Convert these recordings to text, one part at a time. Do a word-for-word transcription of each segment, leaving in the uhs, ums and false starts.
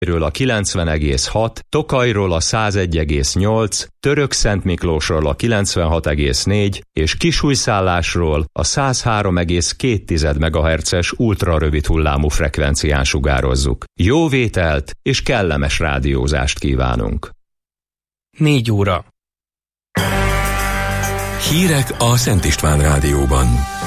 ről a kilencven egész hat, Tokajról a száz egy egész nyolc, Törökszentmiklósról a kilencvenhat egész négy és Kisújszállásról a száz három egész két megahertzes ultrarövid hullámú frekvencián sugározzuk. Jó vételt és kellemes rádiózást kívánunk! Négy óra. Hírek a Szent István Rádióban.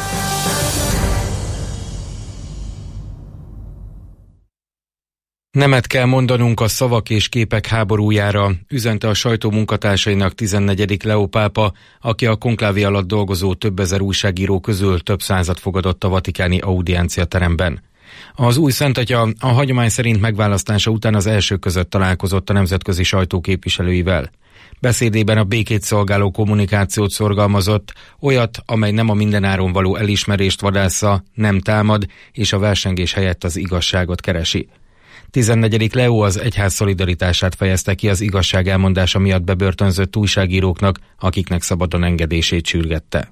Nemet kell mondanunk a szavak és képek háborújára, üzente a sajtó munkatársainak tizennegyedik Leó pápa, aki a konklávé alatt dolgozó több ezer újságíró közül több százat fogadott a vatikáni audiencia teremben. Az új szentatya a hagyomány szerint megválasztása után az elsők között találkozott a nemzetközi sajtó képviselőivel. Beszédében a békét szolgáló kommunikációt szorgalmazott, olyat, amely nem a mindenáron való elismerést vadásza, nem támad, és a versengés helyett az igazságot keresi. tizennegyedik Leó az egyház szolidaritását fejezte ki az igazság elmondása miatt bebörtönzött újságíróknak, akiknek szabadon engedését sürgette.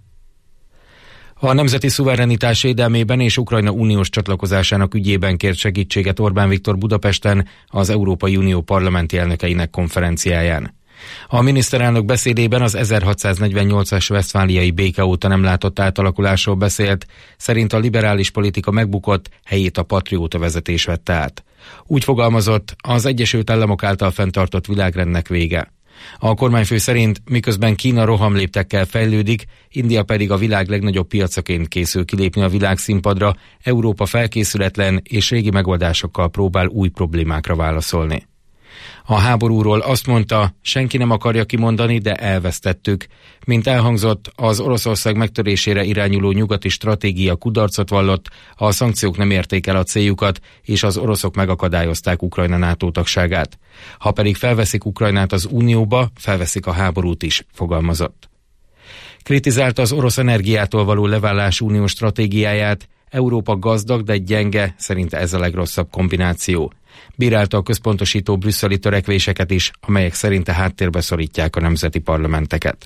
A nemzeti szuverenitás védelmében és Ukrajna uniós csatlakozásának ügyében kért segítséget Orbán Viktor Budapesten az Európai Unió parlamenti elnökeinek konferenciáján. A miniszterelnök beszédében az ezerhatszáznegyvennyolcas vesztfáliai béke óta nem látott átalakulásról beszélt, szerint a liberális politika megbukott, helyét a patrióta vezetés vette át. Úgy fogalmazott, az Egyesült Államok által fenntartott világrendnek vége. A kormányfő szerint, miközben Kína rohamléptekkel fejlődik, India pedig a világ legnagyobb piacaként készül kilépni a világszínpadra, Európa felkészületlen és régi megoldásokkal próbál új problémákra válaszolni. A háborúról azt mondta, senki nem akarja kimondani, de elvesztettük. Mint elhangzott, az Oroszország megtörésére irányuló nyugati stratégia kudarcot vallott, a szankciók nem érték el a céljukat, és az oroszok megakadályozták Ukrajna NATO tagságát. Ha pedig felveszik Ukrajnát az Unióba, felveszik a háborút is, fogalmazott. Kritizálta az orosz energiától való leválás uniós stratégiáját, Európa gazdag, de gyenge, szerinte ez a legrosszabb kombináció. Bírálta a központosító brüsszeli törekvéseket is, amelyek szerinte háttérbe szorítják a nemzeti parlamenteket.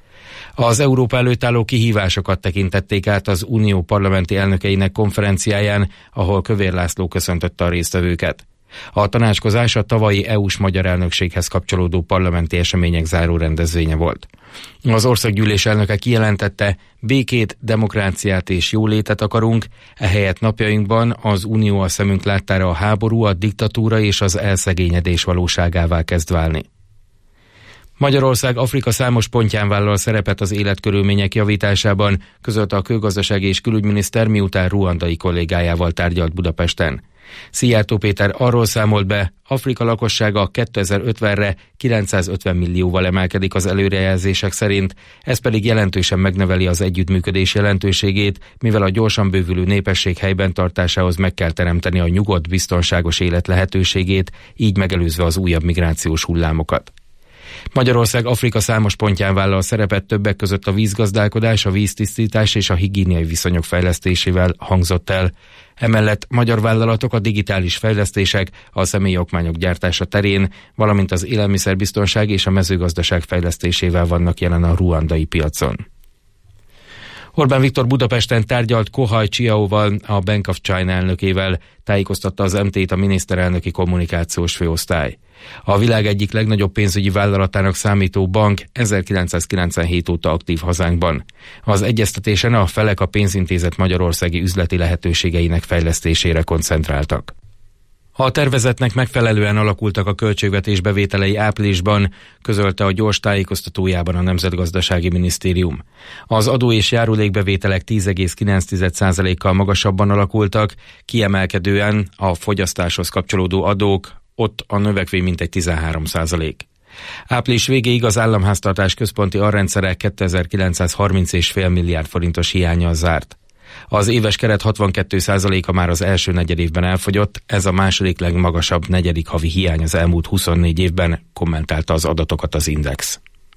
Az Európa előtt álló kihívásokat tekintették át az Unió parlamenti elnökeinek konferenciáján, ahol Kövér László köszöntötte a résztvevőket. A tanácskozás a tavalyi é u-s magyar elnökséghez kapcsolódó parlamenti események záró rendezvénye volt. Az országgyűlés elnöke kijelentette, békét, demokráciát és jólétet akarunk, ehelyett napjainkban az Unió a szemünk láttára a háború, a diktatúra és az elszegényedés valóságává kezd válni. Magyarország Afrika számos pontján vállal szerepet az életkörülmények javításában, közölte a külgazdasági és külügyminiszter, miután ruandai kollégájával tárgyalt Budapesten. Szijjártó Péter arról számolt be, Afrika lakossága kétezer-ötvenre kilencszázötven millióval emelkedik az előrejelzések szerint, ez pedig jelentősen megnöveli az együttműködés jelentőségét, mivel a gyorsan bővülő népesség helyben tartásához meg kell teremteni a nyugodt, biztonságos élet lehetőségét, így megelőzve az újabb migrációs hullámokat. Magyarország Afrika számos pontján vállal szerepet, többek között a vízgazdálkodás, a víztisztítás és a higiéniai viszonyok fejlesztésével, hangzott el. Emellett magyar vállalatok a digitális fejlesztések, a személyi okmányok gyártása terén, valamint az élelmiszerbiztonság és a mezőgazdaság fejlesztésével vannak jelen a ruandai piacon. Orbán Viktor Budapesten tárgyalt Kohaj Csiaóval, a Bank of China elnökével, tájékoztatta az em té-t a miniszterelnöki kommunikációs főosztály. A világ egyik legnagyobb pénzügyi vállalatának számító bank ezerkilencszázkilencvenhét óta aktív hazánkban. Az egyeztetésen a felek a pénzintézet magyarországi üzleti lehetőségeinek fejlesztésére koncentráltak. A tervezetnek megfelelően alakultak a költségvetés bevételei áprilisban, közölte a gyors tájékoztatójában a Nemzetgazdasági Minisztérium. Az adó és járulékbevételek tíz egész kilenc százalékkal magasabban alakultak, kiemelkedően a fogyasztáshoz kapcsolódó adók, ott a növekvény mintegy tizenhárom százalék. Április végéig az államháztartás központi alrendszere kétezer-kilencszázharminc egész öt milliárd forintos hiánnyal zárt. Az éves keret hatvankét százaléka már az első negyedévben elfogyott, ez a második legmagasabb negyedik havi hiány az elmúlt huszonnégy évben, kommentálta az adatokat az Index.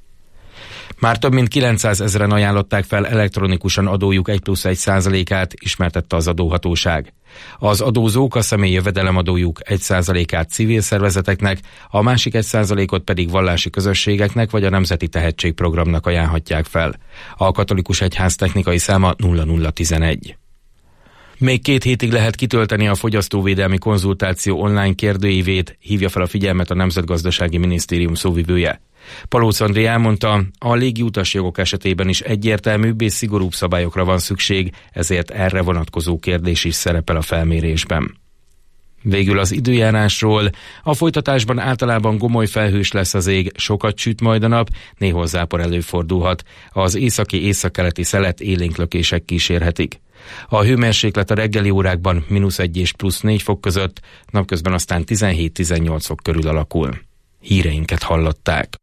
Már több mint kilencszázezren ajánlották fel elektronikusan adójuk egy plusz egy százalékát, ismertette az adóhatóság. Az adózók a személyi jövedelemadójuk egy százalékát civil szervezeteknek, a másik egy százalékot pedig vallási közösségeknek vagy a Nemzeti Tehetségprogramnak ajánlhatják fel. A katolikus egyház technikai száma nulla nulla tizenegy. Még két hétig lehet kitölteni a fogyasztóvédelmi konzultáció online kérdőívét, hívja fel a figyelmet a Nemzetgazdasági Minisztérium szóvivője. Palóc André elmondta, a légiutas jogok esetében is egyértelműbb és szigorúbb szabályokra van szükség, ezért erre vonatkozó kérdés is szerepel a felmérésben. Végül az időjárásról. A folytatásban általában gomoly felhős lesz az ég, sokat süt majd a nap, néhol zápor előfordulhat. Az északi északkeleti szelet élénklökések kísérhetik. A hőmérséklet a reggeli órákban mínusz egy és plusz négy fok között, napközben aztán tizenhét-tizennyolc fok körül alakul. Híreinket hallották.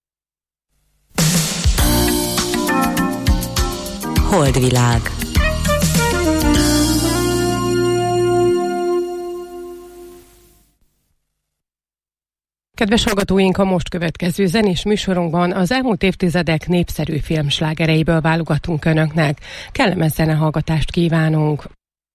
Holdvilág. Kedves hallgatóink, a most következő zenés műsorunkban az elmúlt évtizedek népszerű filmslágereiből válogatunk önöknek. Kellemes zenehallgatást kívánunk!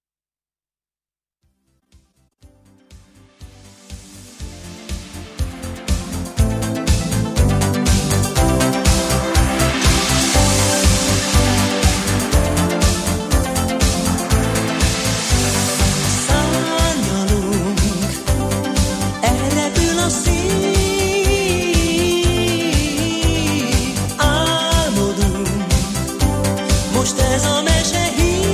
Ez a mese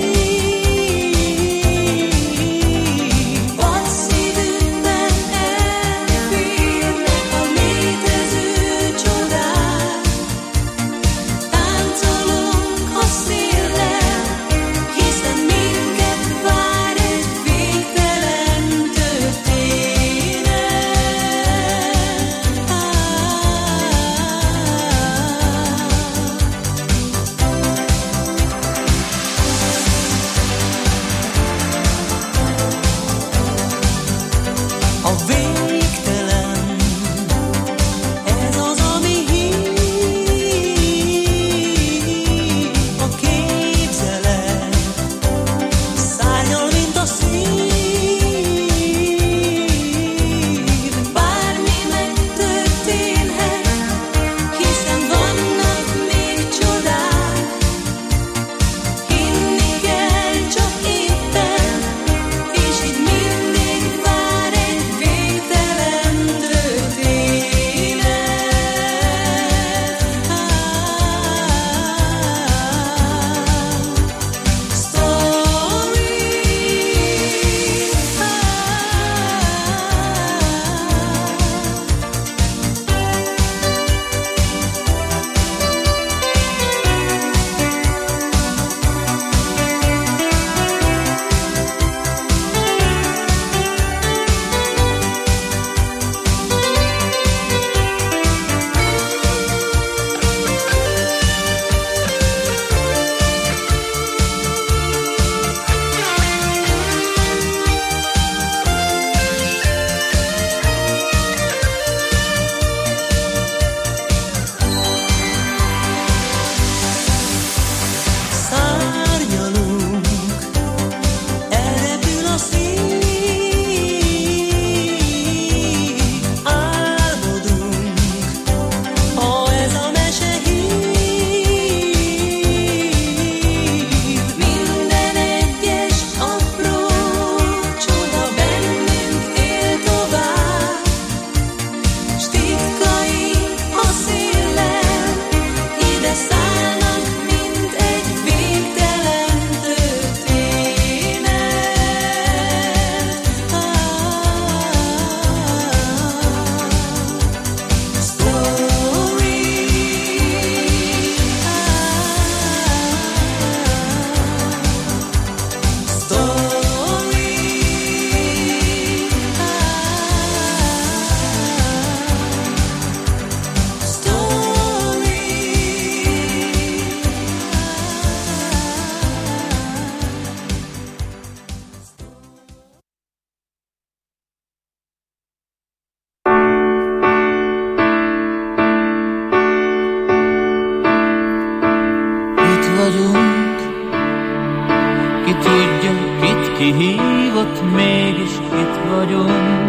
kihívott, mégis itt vagyunk,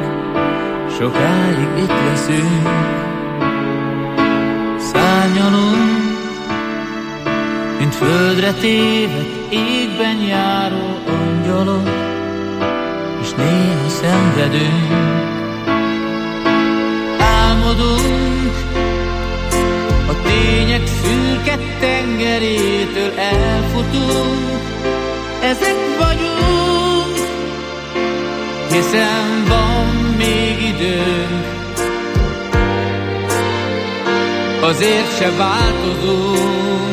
sokáig itt leszünk, szárnyalunk, mint földre tévedt égben járó angyalok, és néha szenvedünk. Álmodunk a tények szürke tengerétől, elfutunk, ezek vagyunk, hiszen van még időnk, azért se változunk.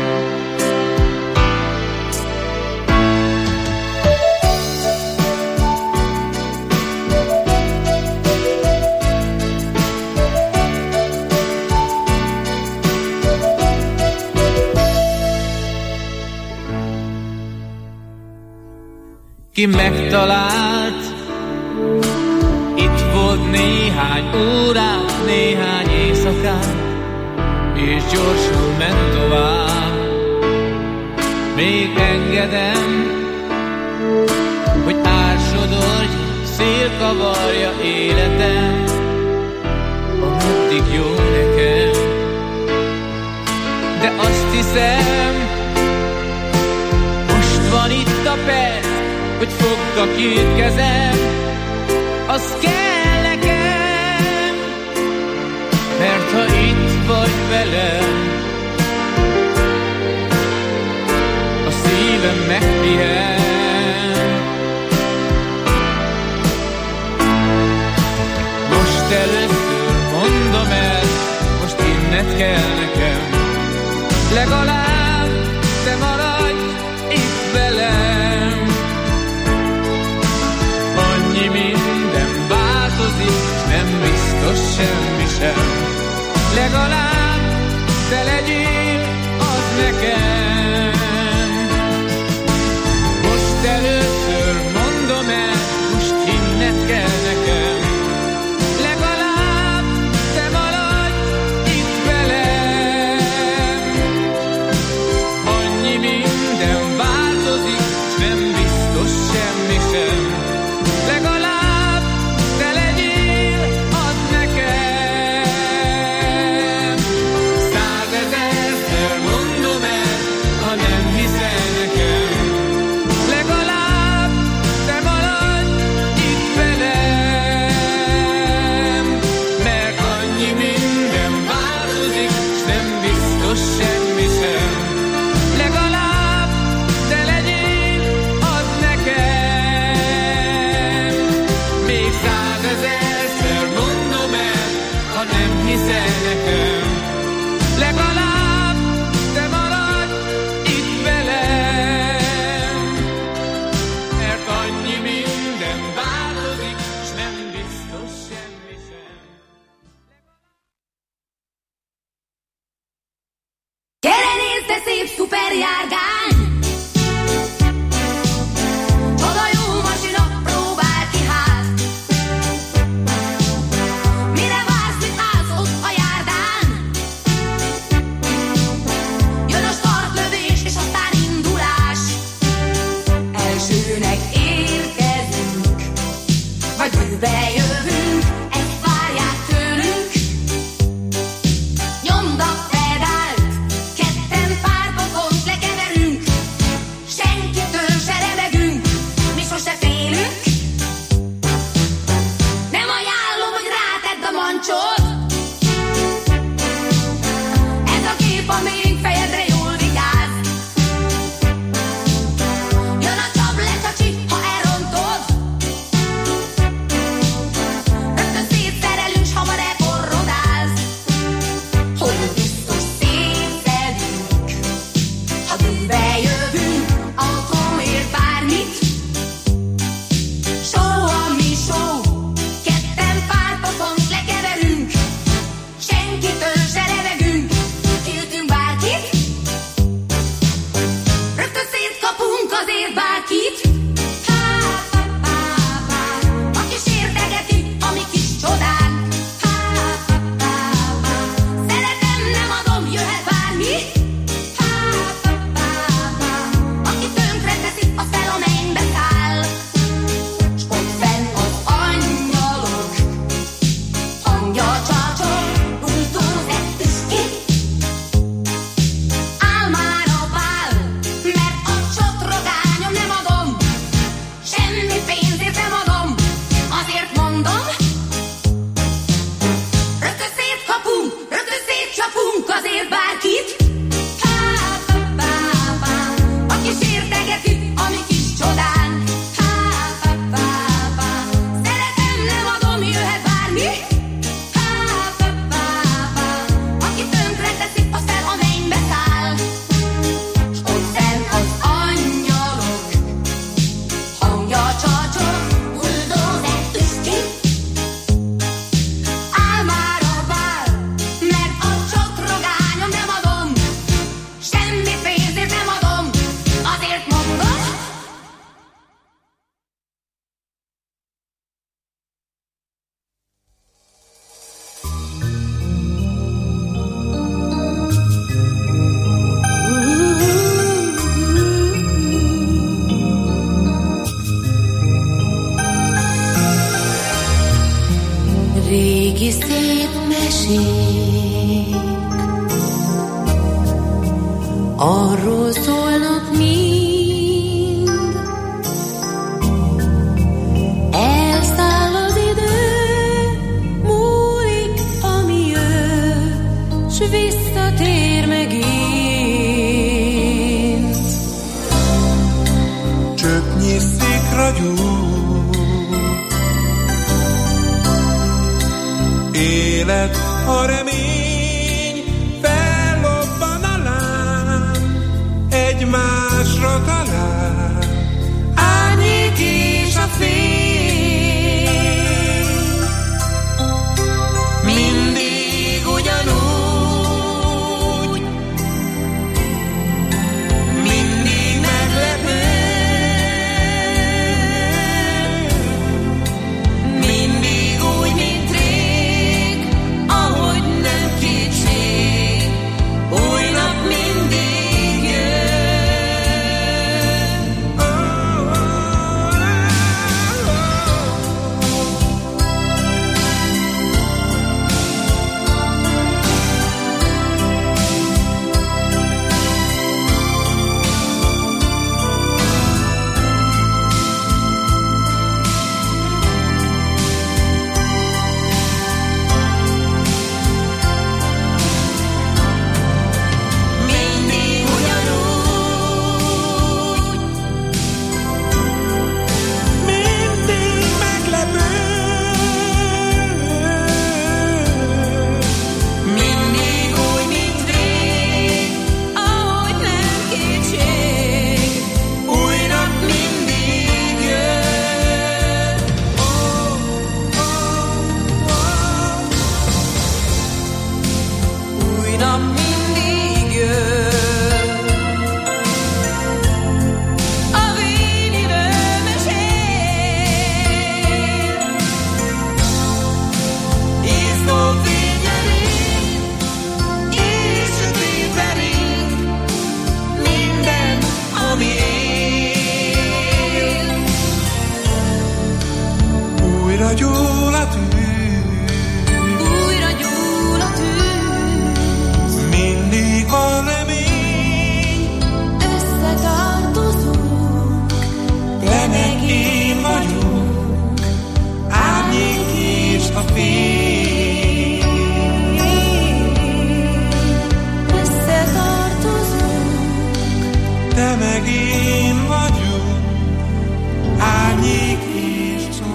Ki megtalált, itt volt néhány órát, néhány éjszakát, és gyorsan ment tovább. Még engedem, hogy ársodorj, szél kavarja életem, ameddig jó nekem. De azt hiszem, most van itt a perc, hogy fogd a két kezem, az kell nekem, mert ha itt vagy velem, a szívem megpihen. Most először mondom el, most innent kell nekem, legalább te maradj itt velem. Annyi minden változik, nem biztos semmi sem, legalább te legyél az nekem. Most először mondom el, most hinned kell nekem, legalább te maradj itt velem. Annyi minden változik, nem biztos semmi sem, legalább te legyél az nekem. Százezerszer mondom el, ha nem hiszel nekem, legalább te maradj itt velem. Mert annyi minden változik, s nem biztos semmi sem, legalább te legyél az nekem. Még százezerszer mondom el, ha nem hiszel nekem, legalább te maradj itt velem. Mert annyi minden változik, s nem biztos semmi sem. Gyere, nézd, de szép szuper járgány! Oda jó masina, próbáld ki hát! Mire vársz, mit állsz ott a járdán? Jön a startlövés, és aztán indulás. Elsőnek érkezünk, vagy bőbe jövünk, ezt várják tőlünk. Nyomd a pedált, ketten párpokon lekeverünk, senkitől se remegünk, mi sose félünk. Nem ajánlom, hogy rátedd a mancsot, ez a kép a még fejedre jól vigyáz. Jön a tabletacsi, ha elrontod, rögtön szétszerelünk, s hamar elporrodálsz. Hogy biztos szétszedünk, ha bűnbe jövünk, autóért bármit. Show, ami show, ketten párpokon lekeverünk, Arról szólnak mind, elszáll az idő, múlik, ami jön, s visszatér megint. Csöpnyi szikra gyújt, élet a remény, fellobban a láng, egymásra talál, árnyék és a fény. Mindig ugyanúgy, mindig meglepő, mindig úgy, mint rég, ahogy nem kétség, új nap mindig jön. Oh, oh, oh, mindig ugyanúgy, mindig meglepő, mindig úgy, mint rég, ahogy nem kétség, új nap mindig jön. Oh, oh, oh. Új nap mindig jön. A véniről mesél, iszló fényerény, és sötétverény, minden, ami él. Újra gyúl a tűz, újra gyúl a tűz, mindig a remény, összetartozunk, te meg én vagyunk, árnyék és a fény. Összetartozunk, te meg én vagyunk, árnyék és a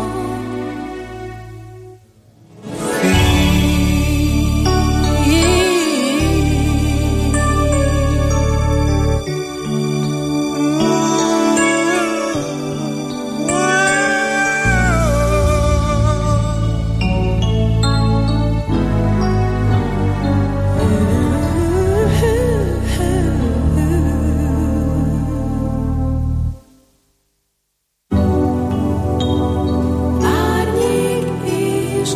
árnyék és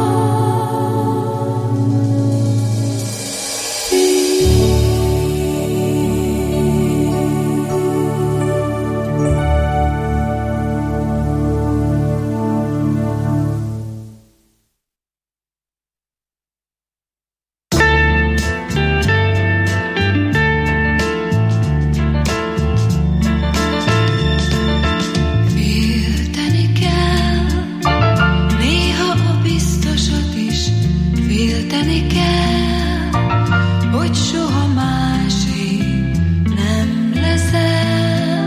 félteni kell, néha a biztosat is félteni kell, hogy soha másé nem leszel,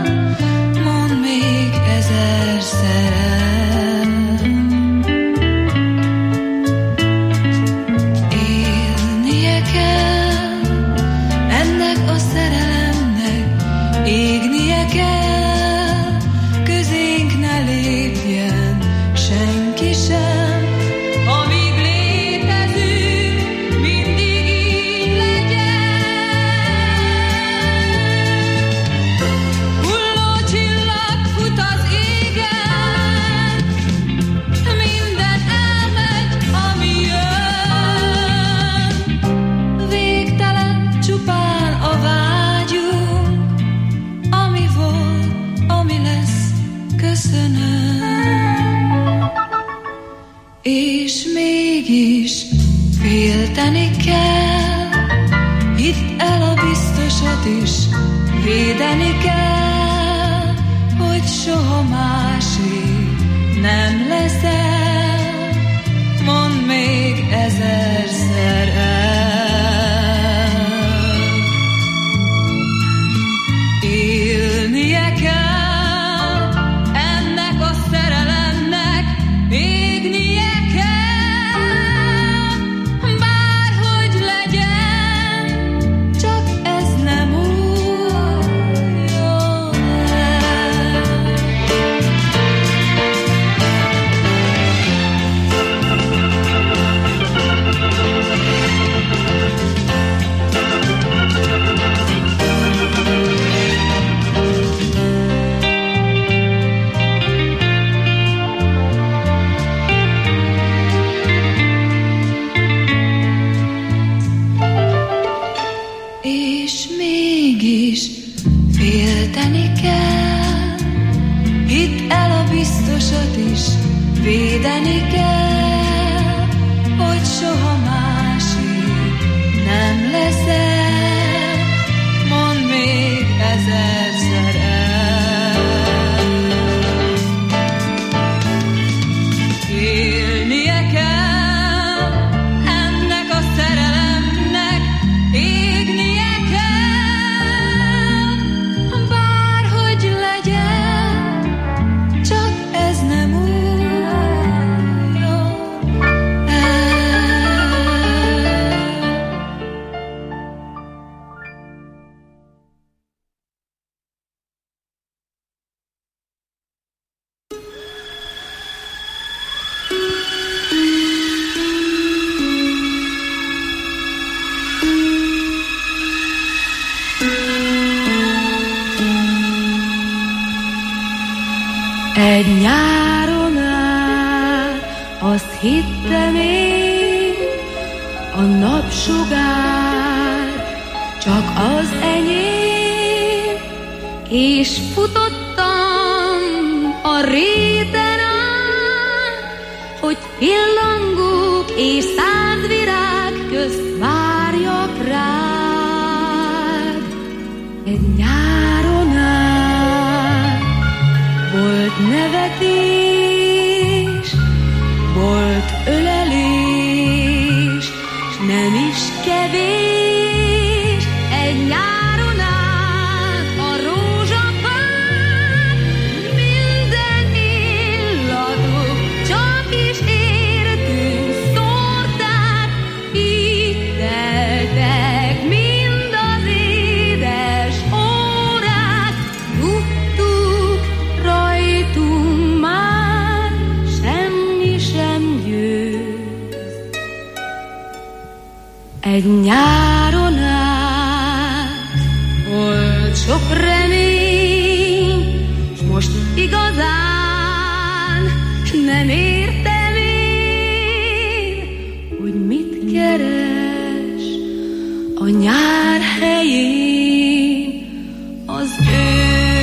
mondd még ezerszer el. mégis félteni kell, hidd el a biztosat is, védeni kell, hogy soha másé nem leszel, mondd még ezerszer el. Élnie kell ennek a szerelemnek, égnie kell, bárhogy legyen, csak ez nem múljon el. És mégis félteni kell, hidd el a biztosat is, védeni kell, hogy soha másé nem leszel, mondd még ezerszer el. Élnie kell ennek a szerelemnek, égnie kell, bárhogy legyen, csak ez nem múljon el. Egy nyáron át azt hittem én, a napsugár csak az enyém, és futottam a réten át, hogy pillangók és szánt virág közt várjak rád. Egy nyáron át volt nevetés, volt ölelés, s nem is kevés. Egy nyáron át a rózsafák minden illatuk csak is értünk szórták, így teltek mind az édes órák, tudtuk, rajtunk már semmi sem győz. Egy nyáron át volt sok remény, s most igazán nem értem én, hogy mit keres a nyár helyén az ősz.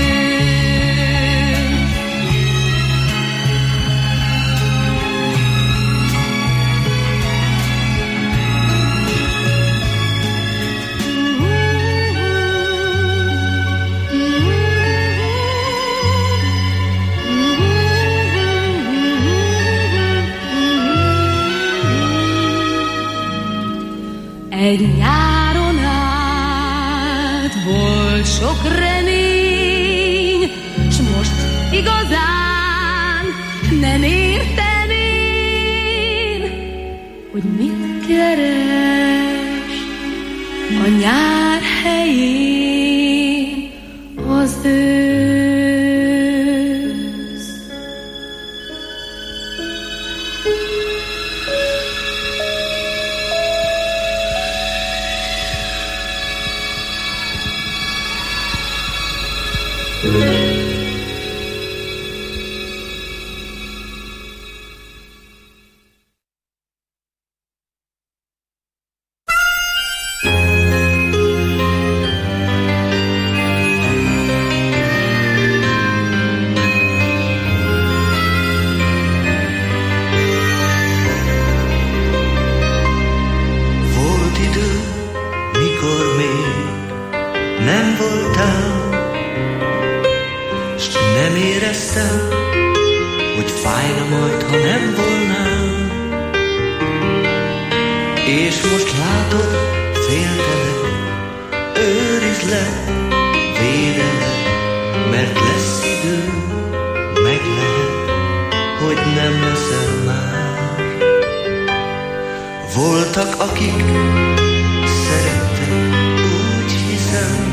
Egy nyáron át volt sok remény, s most igazán nem értem én, hogy mit keres a nyár helyén az ősz. És most látod, féltelek, őrizd le, védelek, mert lesz idő, meg lehet, hogy nem leszel már. Voltak, akik szerettek, úgy hiszem,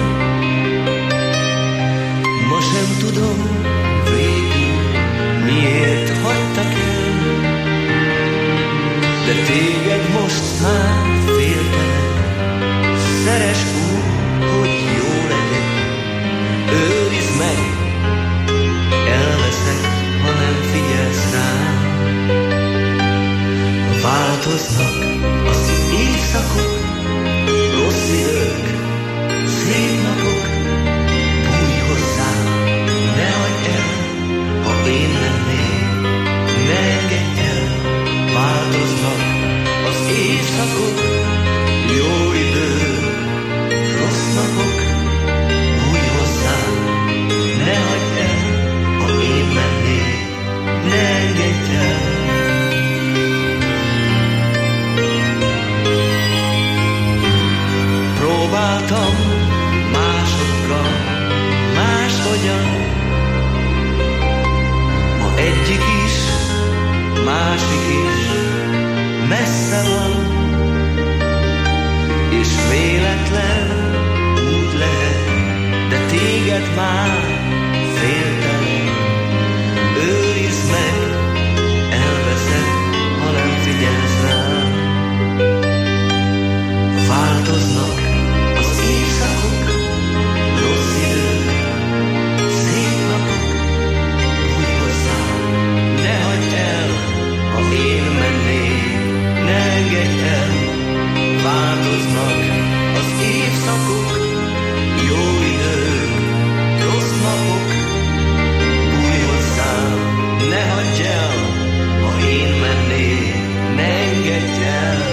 ma sem tudom végül, miért hagytak el, de téged most már féltelek, szeres úgy, hogy jó legyek, őrizd meg, elveszek, ha nem figyelsz rám. Változnak az évszakok, rossz idők, szép napok, bújj hozzám, ne hagyd el, ha én lennék, ne engedj el. Változnak az évszakok, jó idők, rossz napok, bújj hozzám, ne hagyd el, ha én mennék, ne engedj el. Próbáltam másokkal, máshogyan, ma egyik is, másik is messze van, és véletlen úgy lehet, de téged már féltelek, őrizd meg, elveszed, ha nem figyelsz rám. Változnak az évszakok, rossz idők, szép napok, bújj hozzám, ne hagyd el, ha én mennék, ne engedj el. Változnak az évszakok, jó idők, rossz napok, bújj hozzám, ne hagyd el, ha én mennék, ne engedj el.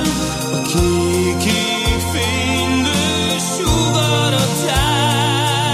Kék-kék fénylő sugaratán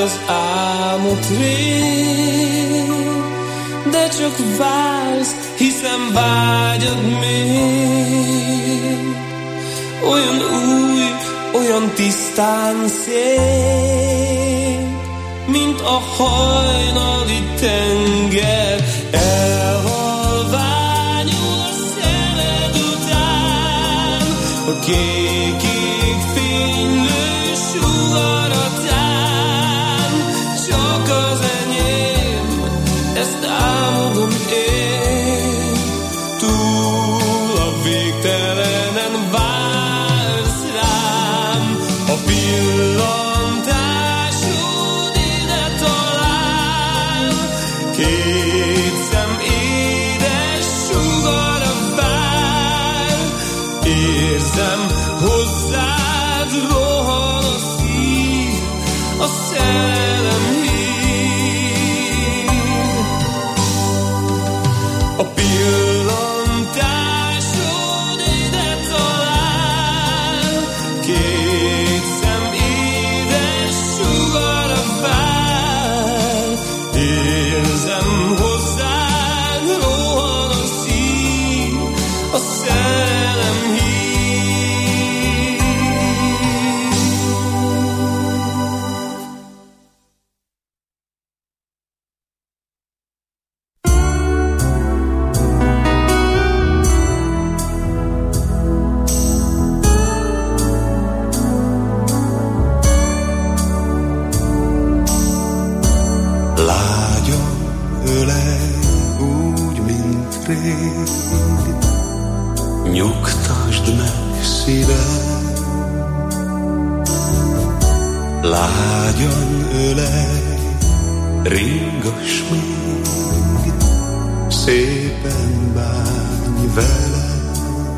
az álmot rég, de csak vársz, hiszen vágyad még. Olyan új, olyan tisztán szép, mint a hajnali tenger. Elhalványul a szemed után, a kékig fénylő sugaratán. Csak az enyém, ezt álmodom én, túl a végtelenen vársz rám. A pillantásod ide talál, két szem édes sugara vár. Érzem, hozzád rohan a szív, a szerelem hív. A pillantásod ide talál, két szem édes sugara vár. Érzem, hozzád rohan a szív, a szerelem hív. Lágyan ölej úgy, mint rég, nyugtasd meg szívem. Lágyan ölej, ringass még, szépen bánj velem.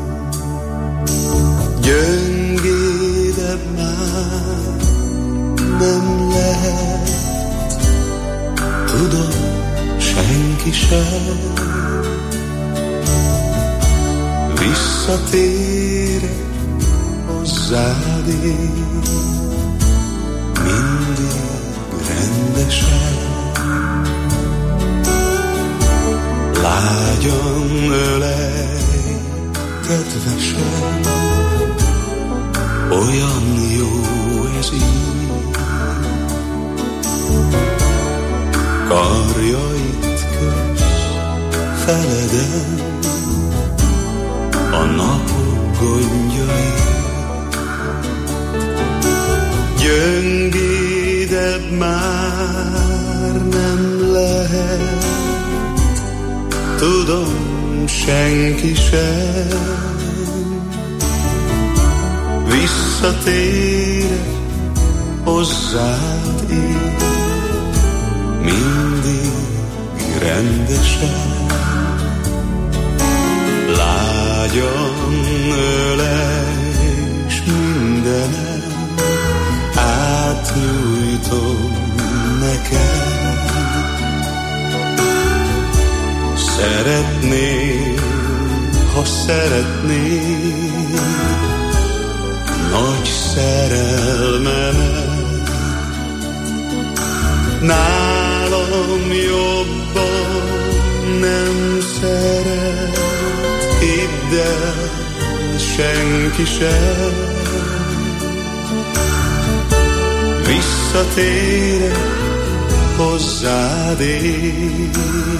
Gyöngédebb már nem lehet, tudom, senki sem. Visszatérek hozzád én, mindig rendesen. Lágyan ölej, kedvesen, olyan jó ez így. Karjait kös feleden, a napok gondjai. Gyöngédebb már nem lehet, tudom, senki sem. Visszatérek hozzád én, mindig rendesen. Lágyan ölej, s mindenem átnyújtom neked. Szeretnél, ha szeretnél, nagy szerelmemet. Nálam jobban nem szeret, hidd el, senki sem. Visszatérek hozzád én,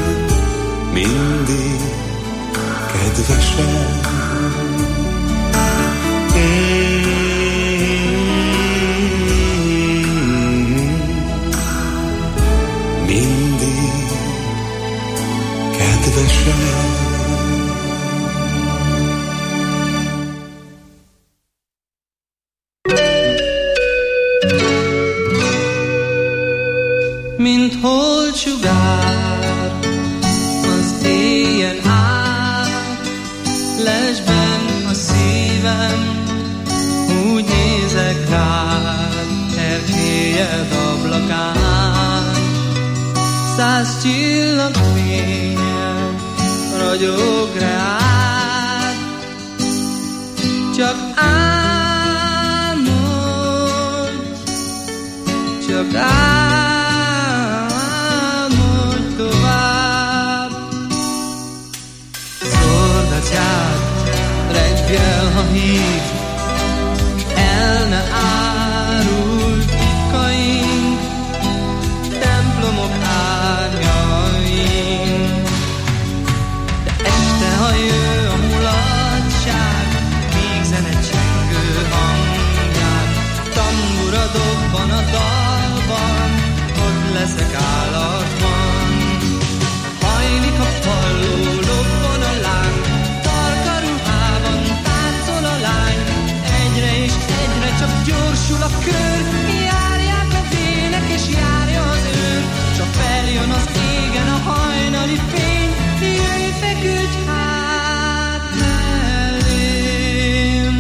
mindig kedvesen. Mindig kedvesen. Mint holtsugár az éjjel át, lesben a szívem, úgy nézek rád, erkélyed ablakán. Száz csillag fénye ragyog rád, csak álmod, csak álmod. abban a dalban, ott leszek állatban. Hajlik a palló, lobban a láng, tarka ruhában táncol a lány. Egyre és egyre csak gyorsul a kör, járják a vének és járja az őr. Csak feljön az égen a hajnali fény, jöjj, feküdj hát mellém.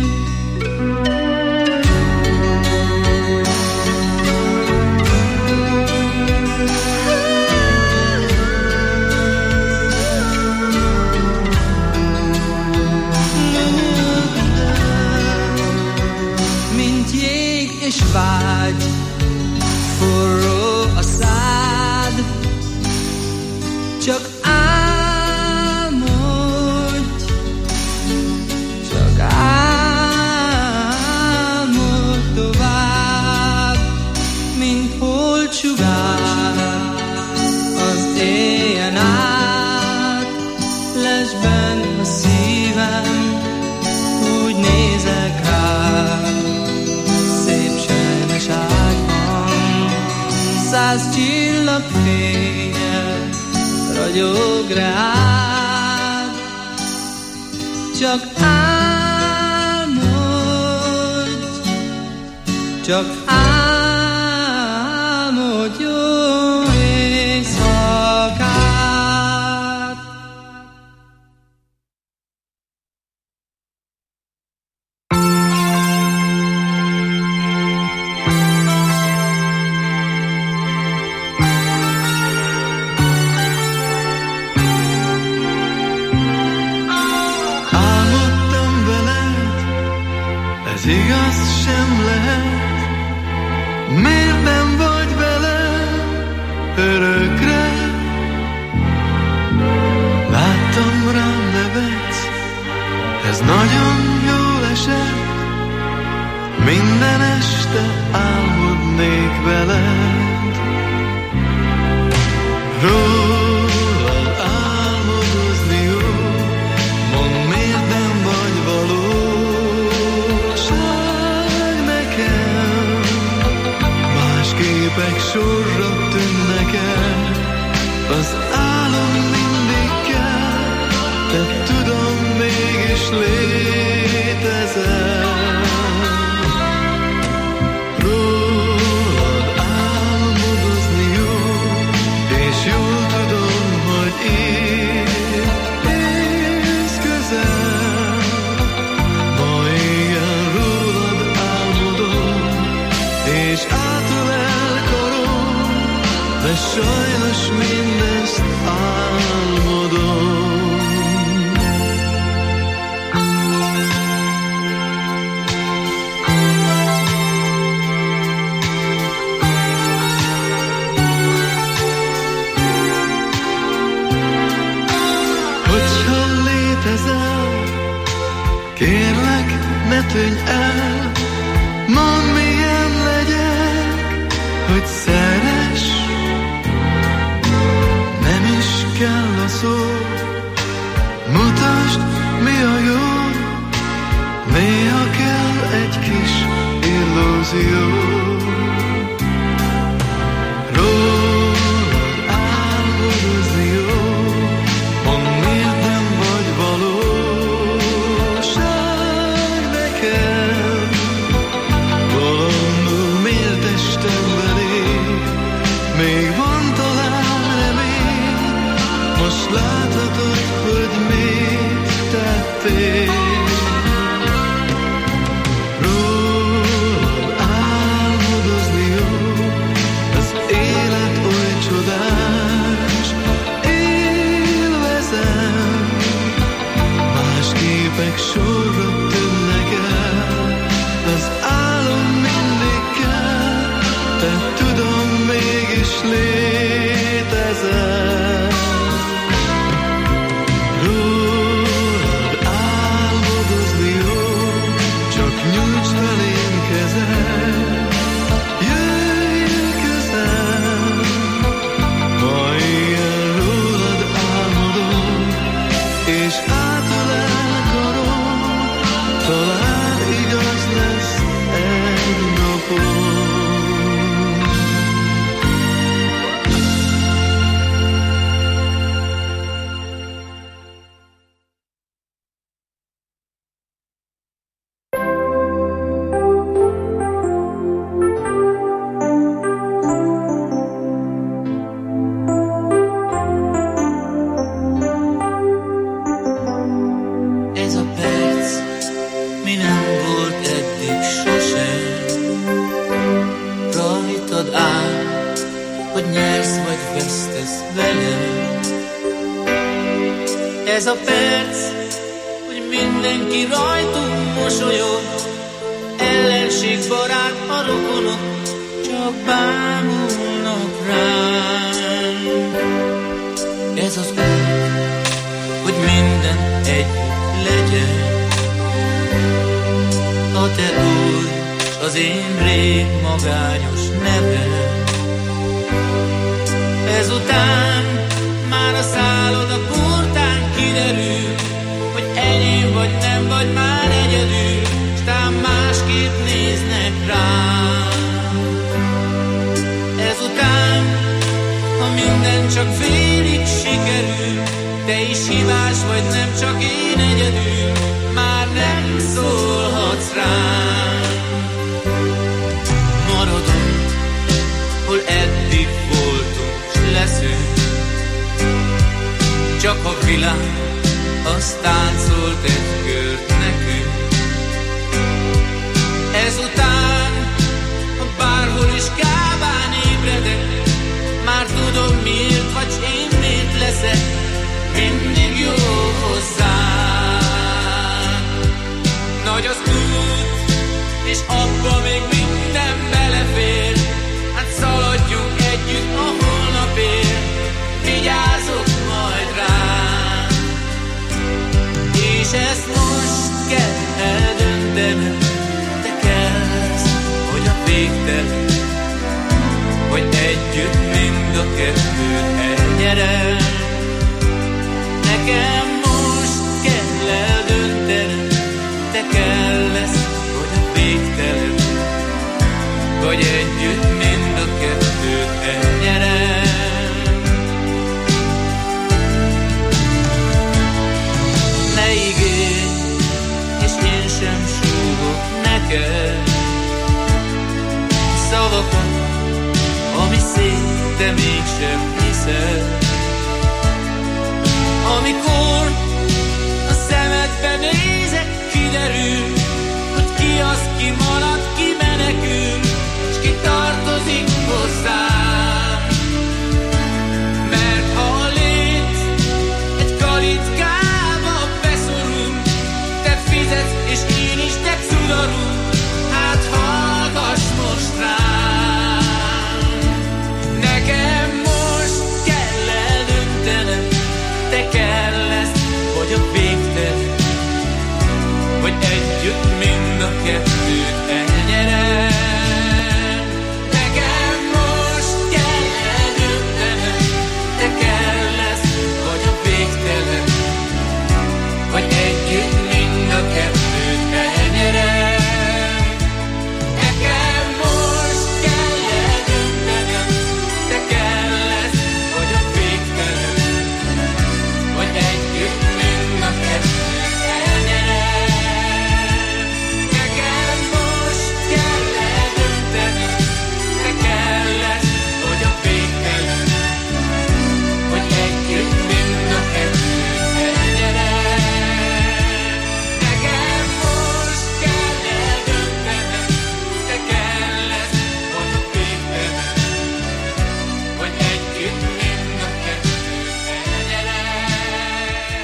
Mint jég és vágy, forró a szád, csak álmodj, csak álmodj tovább, mint holtsugár az éjjel át. Lesz benn a szívem, úgy nézek rád, szép csendes ágyban, száz csillag fénye ragyog rád. Csak álmodj, csak álmodj jó éjszakát. Ez igaz sem lehet, miért nem vagy velem örökre? Láttam, rám nevetsz, ez nagyon jól esett, minden este álmodnék veled. Rólad álmodozni jó, mondd, miért nem vagy való. Képek sorra tűnnek el, az álom mindig kell, de tudom, mégis létezel. Rólad álmodozni jó, és jól tudom, hogy itt élsz közel. Ma éjjel rólad álmodom, és átölel, de sajnos mindezt álmodom. Hogyha létezel, kérlek, ne tűnj el, mondd, milyen legyek, hogy szeress. Kell a szó, mutasd, mi a jó, néha kell egy kis illúzió. Rólad álmodozni jó, mondd, miért nem vagy valóság nekem. Bolondul miért estem beléd, még van talán remény. Most láthatod, hogy mit tettél. Rólad tesz velem. Ez a perc, hogy mindenki rajtunk mosolyog, ellenség, barát, a rokonok csak bámulnak rám. Ez az út, hogy minden együtt legyen, a te új, s az én rég magányos nevem. Ezután már a szálloda portán kiderül, hogy enyém vagy nem vagy már egyedül, s tám másképp néznek rám. Ezután, ha minden csak félig sikerül, te is hibás vagy, nem csak én egyedül, már nem szólhatsz rám. Maradunk, hol eddig voltunk, s leszünk, csak a világ az táncolt egy kört nekünk. Ezután, ha bárhol is kábán ébredek, már tudom miért vagy, én miért leszek mindig jó hozzám. Nagy az út, és abba még minden belefér, hát szaladjunk együtt a holnapért, vigyázok majd rám. És ezt most kell eldöntenem, te kellsz, hogy a végtelen, hogy együtt mind a kettőt elnyerem. Nekem most kell eldöntenem, te kell lesz, hogy a végtelen, vagy együtt mind a kettőt elnyerem. Ne ígérj, és én sem súgok neked szavakat, ami szép, de mégsem hiszed. Amikor a szemedbe nézek, kiderül, hogy ki az, ki marad, ki menekül, s ki tartozik hozzám. Mert ha a lét egy kalitkába beszorul, te fizetsz, és én is te cudarul, hát hallgass most rám. Nekem most kell eldöntenem, te kell lesz, vagy a végtelen, vagy együtt mind a kettőt elnyerem. Nekem most kell eldöntenem, te kell lesz, vagy a végtelen, vagy együtt mind a kettőt elnyerem. Nekem most kell eldöntenem, te kell lesz, vagy a végtelen, vagy együtt mind a kettőt elnyerem. Nekem most kell eldöntenem, te kell lesz, vagy a végtelen, vagy együtt mind a kettőt elnyerem. Nekem most kell eldöntenem, te kell lesz, vagy a végtelen, vagy együtt mind a kettőt elnyerem.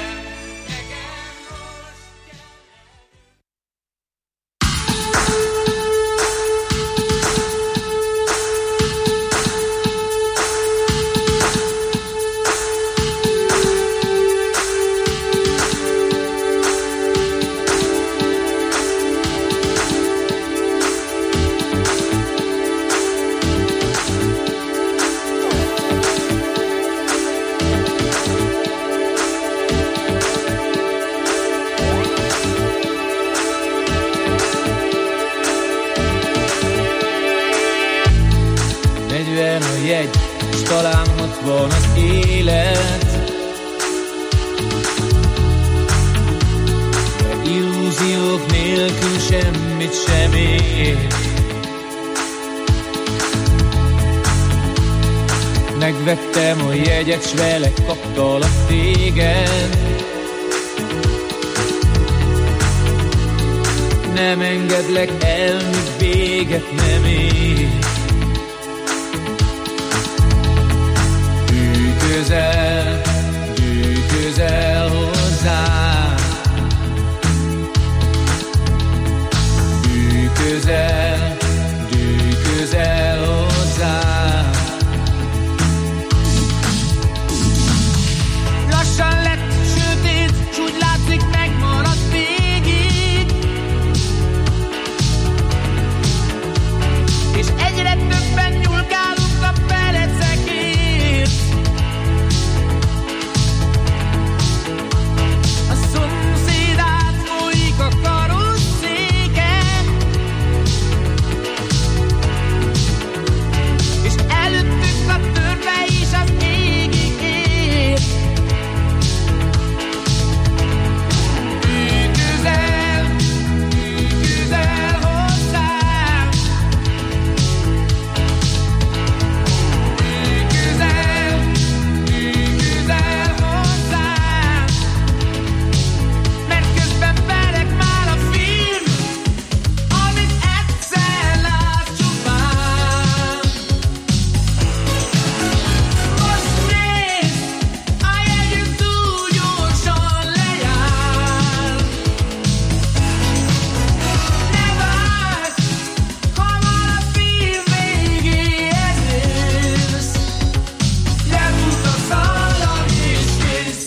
Negyven a jegy, s talán ott van az élet, de illúziók nélkül semmit sem ér. Megvettem a jegyet, s vele kaptalak téged. Nem engedlek el, míg véget nem ér. közel, gyűjj közel hozzám. Gyűjj közel, gyűjj közel hozzám. Lassan lett sötét, s úgy látszik megmarad végig, és egyre többen nyúlkálunk a perecekért. A szomszéd átfolyik a karosszéke, és előttük a törpe is az égig ér. Gyűjj közel, gyűjj közel hozzám. Gyűjj közel, gyűjj közel hozzám. Mert közben pereg már a film, amit egyszer lát csupán. Most nézd, a jegyünk túl gyorsan lejár. Ne várj, hamar a film végéhez érsz. Lefut a szalag és kész.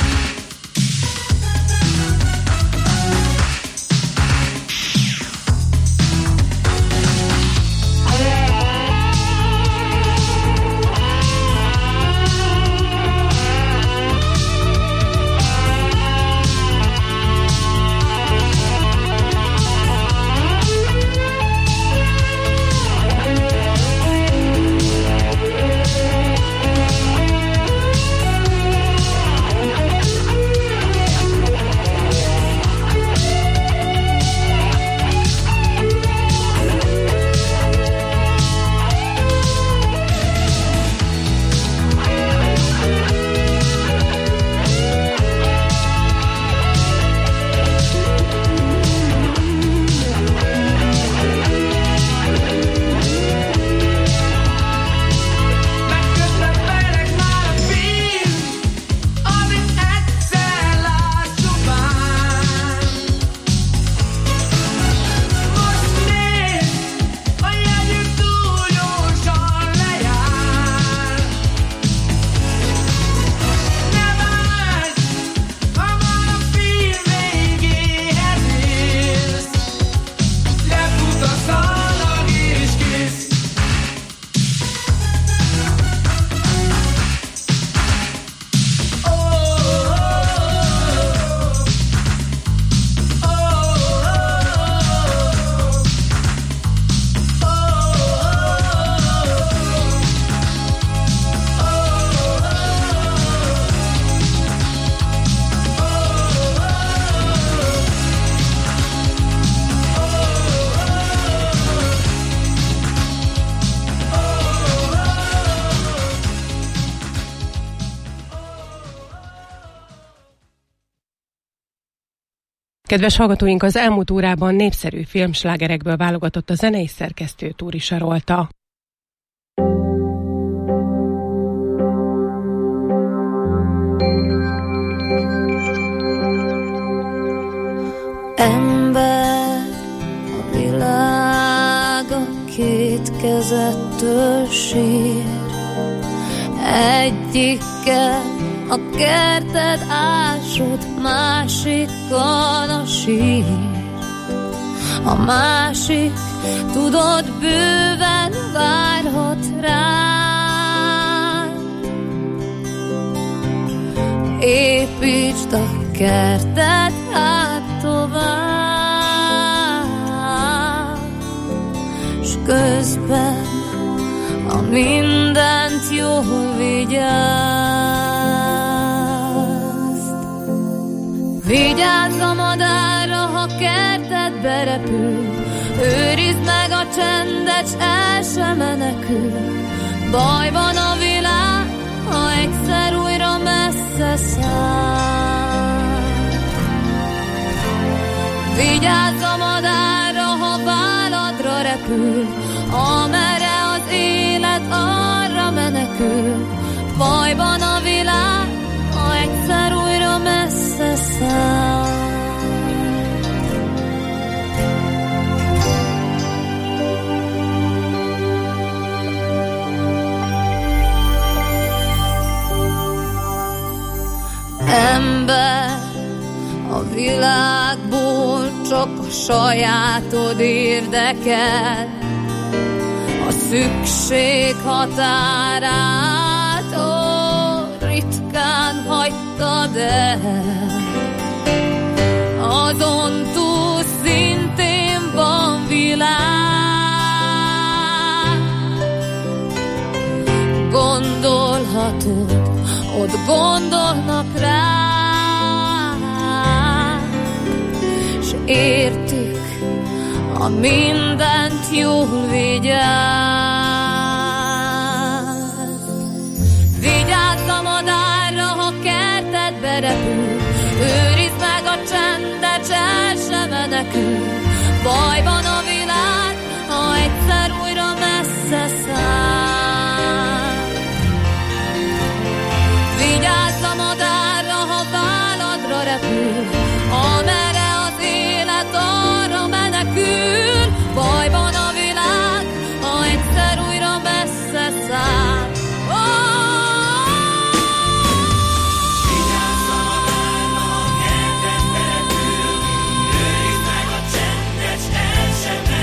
Mert közben pereg már a film, amit egyszer lát csupán. Most nézd, a jegyünk túl gyorsan lejár. Ne várj, hamar a film végéhez érsz. Lefut a szalag és kész. Kedves hallgatóink, az elmúlt órában népszerű filmslágerekből válogatott a zenei szerkesztő Túri Sarolta. Ember, a világ a két kezettől sír. Egyikkel a kerted ásod, másikkal a sír. A másik, tudod, bőven várhat rád. Építsd a kertet hát tovább, s közben a mindent jól vigyázd. Vigyázz a madárra, ha kertedbe repül, őrizd meg a csendet, s el sem menekül. Baj van a világ, ha egyszer újra messze száll. Vigyázz a madárra, ha válladra repül, amerre az élet arra menekül. bajban a világ, ha egyszer újra messze száll. Ember, a világból csak a sajátod érdekel, a szükség határát ó, ritkán hagytad el. Azon túl szintén van világ, gondolhatod, ott gondolnak rá, s értik, a mindent jól vigyáz. Vigyázz a madárra, ha kertedbe repül, őrizd meg a csendet, s el se menekül. Bajban a világ, ha egyszer újra messze száll. Vigyázz a madárra, ha váladra repül, amerre az élet arra menekül. Bajban a világ, ha egyszer újra messze száll. Vigyázz a madárra, ha kertedbe repül, őrizd meg a csendet, s el sem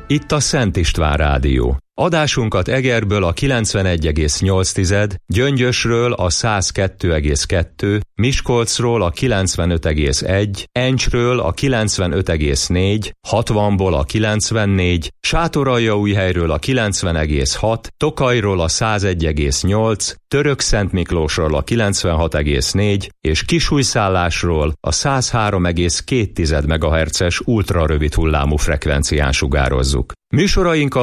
itt a Szent István Rádió. Adásunkat Egerből a kilencvenegy egész nyolc, Gyöngyösről a száz kettő egész kettő, Miskolcról a kilencvenöt egész egy, Encsről a kilencvenöt egész négy, hatvanból a kilencvennégy, Sátoraljaújhelyről a kilencven egész hat, Tokajról a száz egy egész nyolc, Törökszentmiklósról a kilencvenhat egész négy és Kisújszállásról a száz három egész két megahertzes ultrarövid hullámú frekvencián sugározzuk. Műsoraink